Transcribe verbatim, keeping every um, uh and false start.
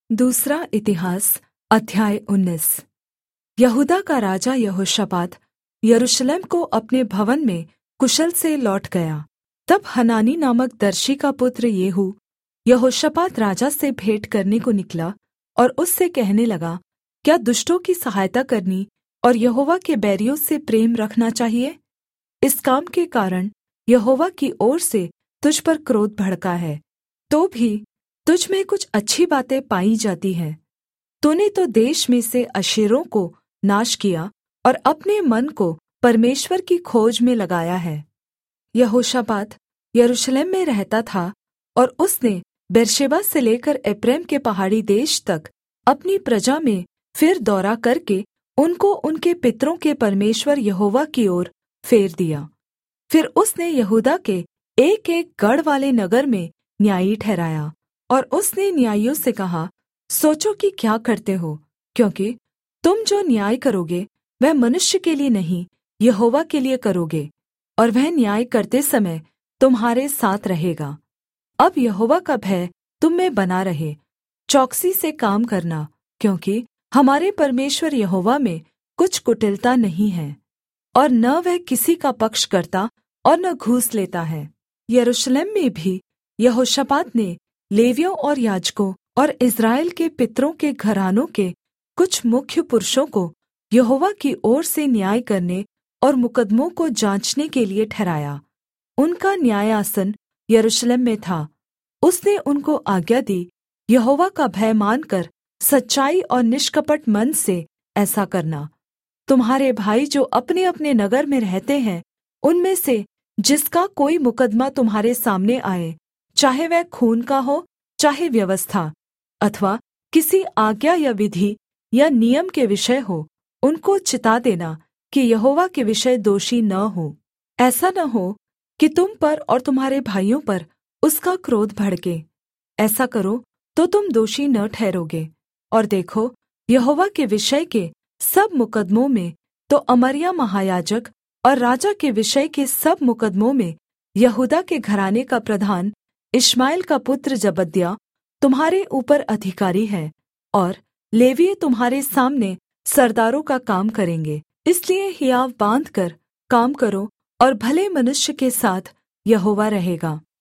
दूसरा इतिहास अध्याय उन्नीस। यहूदा का राजा यहोशापात यरूशलेम को अपने भवन में कुशल से लौट गया। तब हनानी नामक दर्शी का पुत्र येहू यहोशापात राजा से भेंट करने को निकला और उससे कहने लगा, क्या दुष्टों की सहायता करनी और यहोवा के बैरियों से प्रेम रखना चाहिए? इस काम के कारण यहोवा की ओर से तुझ पर क्रोध भड़का है, तो भी तुझ में कुछ अच्छी बातें पाई जाती हैं। तूने तो देश में से अशेरों को नाश किया और अपने मन को परमेश्वर की खोज में लगाया है। यहोशापात यरूशलेम में रहता था और उसने बेर्शेबा से लेकर एप्रैम के पहाड़ी देश तक अपनी प्रजा में फिर दौरा करके उनको उनके पितरों के परमेश्वर यहोवा की ओर फेर दिया। फिर उसने यहूदा के एक-एक गढ़ वाले नगर में न्यायी ठहराया और उसने न्यायियों से कहा, सोचो कि क्या करते हो, क्योंकि तुम जो न्याय करोगे वह मनुष्य के लिए नहीं, यहोवा के लिए करोगे, और वह न्याय करते समय तुम्हारे साथ रहेगा। अब यहोवा का भय तुम में बना रहे, चौकसी से काम करना, क्योंकि हमारे परमेश्वर यहोवा में कुछ कुटिलता नहीं है, और न वह किसी का पक्ष करता और न घूस लेता है। यरूशलेम में भी यहोशापात ने लेवियों और याजकों और इस्राएल के पितरों के घरानों के कुछ मुख्य पुरुषों को यहोवा की ओर से न्याय करने और मुकद्दमों को जाँचने के लिए ठहराया। उनका न्यायासन यरूशलेम में था। उसने उनको आज्ञा दी, यहोवा का भय मानकर सच्चाई और निष्कपट मन से ऐसा करना। तुम्हारे भाई जो अपने-अपने नगर में रहते हैं, उनमें से जिसका कोई मुकद्दमा तुम्हारे सामने आए, चाहे वह खून का हो, चाहे व्यवस्था अथवा किसी आज्ञा या विधि या नियम के विषय हो, उनको चिता देना कि यहोवा के विषय दोषी न हो। ऐसा न हो कि तुम पर और तुम्हारे भाइयों पर उसका क्रोध भड़के। ऐसा करो तो तुम दोषी न ठहरोगे। और देखो, यहोवा के विषय के सब मुकद्दमों में तो अमर्याह महायाजक और राजा के विषय के सब मुकद्दमों में यहूदा के घराने का प्रधान इश्माएल का पुत्र जबद्याह तुम्हारे ऊपर अधिकारी है, और लेवीय तुम्हारे सामने सरदारों का काम करेंगे। इसलिए हियाव बाँधकर काम करो और भले मनुष्य के साथ यहोवा रहेगा।